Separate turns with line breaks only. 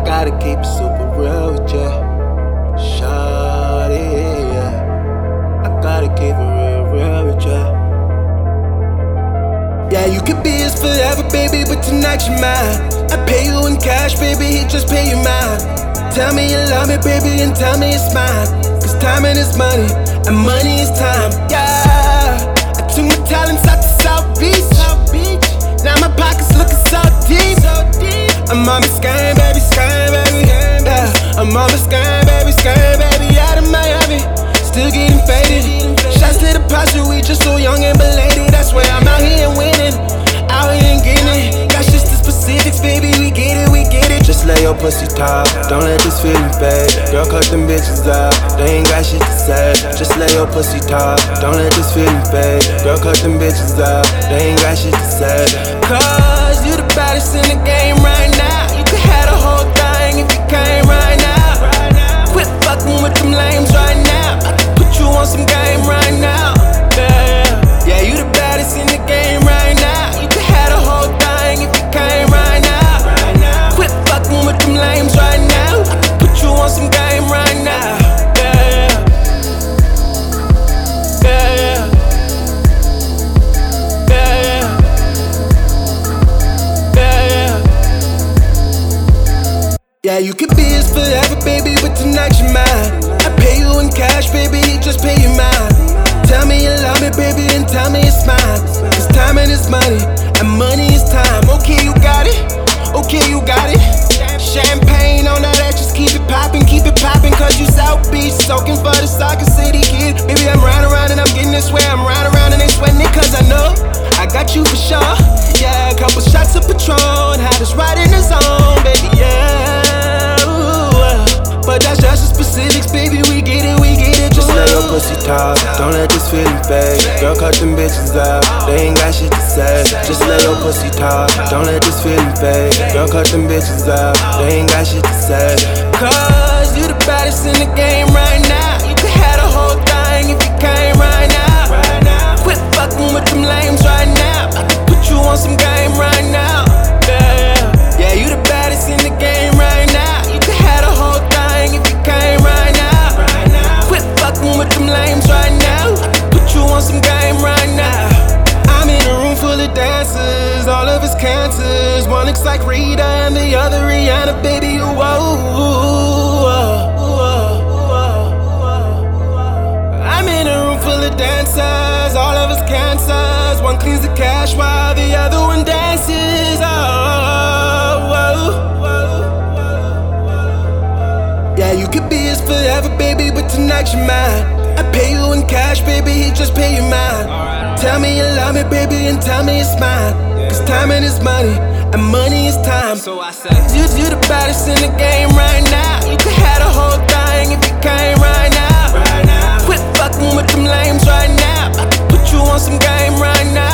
gotta keep it super real with ya. Shawty, yeah. I gotta keep it real with ya. Yeah, you could be his forever, baby, but tonight you're mine. I pay you in cash, baby, he just pay you mine. Tell me you love me, baby, and tell me it's mine. Cause time is money, and money is time. Yeah, I took my talents out to South Beach. Now my pockets looking so deep. I'm on my sky, baby, yeah, I'm on my sky, baby, out of Miami. Still getting faded. Shots to the posture, we just so young and belated. That's why I'm out here and winning, out here and getting it. Got shit to specifics, baby, we get it. Just lay your pussy top, don't let this feeling fade. Girl, cut them bitches out, they ain't got shit to say. Just lay your pussy top, don't let this feeling fade. Girl, cut them bitches out, they ain't got shit to say. Cause you the baddest in the game right now. You could have the whole thing if you came right now. Quit fucking with them lames right now. I can put you on some game right now. Yeah, you the baddest in the game right now. You could have the whole thing if you came right now. Quit fucking with them lames right now. I can put you on some game right now. Yeah, you could be his forever, baby, but tonight you're mine. I pay you in cash, baby, he just pay you mine. Tell me you love me, baby, and tell me it's mine. Cause time is money, and money is time. Okay, you got it, okay, you got it. Champagne on that ass, just keep it poppin', cause you South Beach, soaking for the Soccer City kid. Baby, I'm round around and I'm getting this way, I'm round around and they sweating it, cause I know I got you for sure. Yeah, a couple shots of Patron, had us right in the zone, baby, yeah. But that's just the specifics, baby, we get it. Just lay your pussy top, don't let this feeling fade. Girl, cut them bitches out, they ain't got shit to say. Just lay your pussy top, don't let this feeling fade. Girl, cut them bitches out, they ain't got shit to say. Cause you the baddest in the game right now. You could have the whole thing if you came right now. Quit fucking with them lames right now. I can put you on some game right now. Yeah, you the baddest in the game right now. You could have the whole thing if you came right now. Quit fucking with them lames right now. I can put you on some game right now. I'm in a room full of dancers, all of us cancers. One looks like Rita and the other Rihanna, baby, I'm in a room full of dancers, all of us cancers. One cleans the cash while the other one dances. Yeah, you could be his forever, baby, but tonight you're mine. I pay you in cash, baby, he just pay you mine. Tell me you love me, baby, and tell me it's mine. Cause time is money, and money is time. So I say, you the baddest in the game right now. You could have the whole thing if you came right now. Quit fucking with them lames right now. I can put you on some game right now.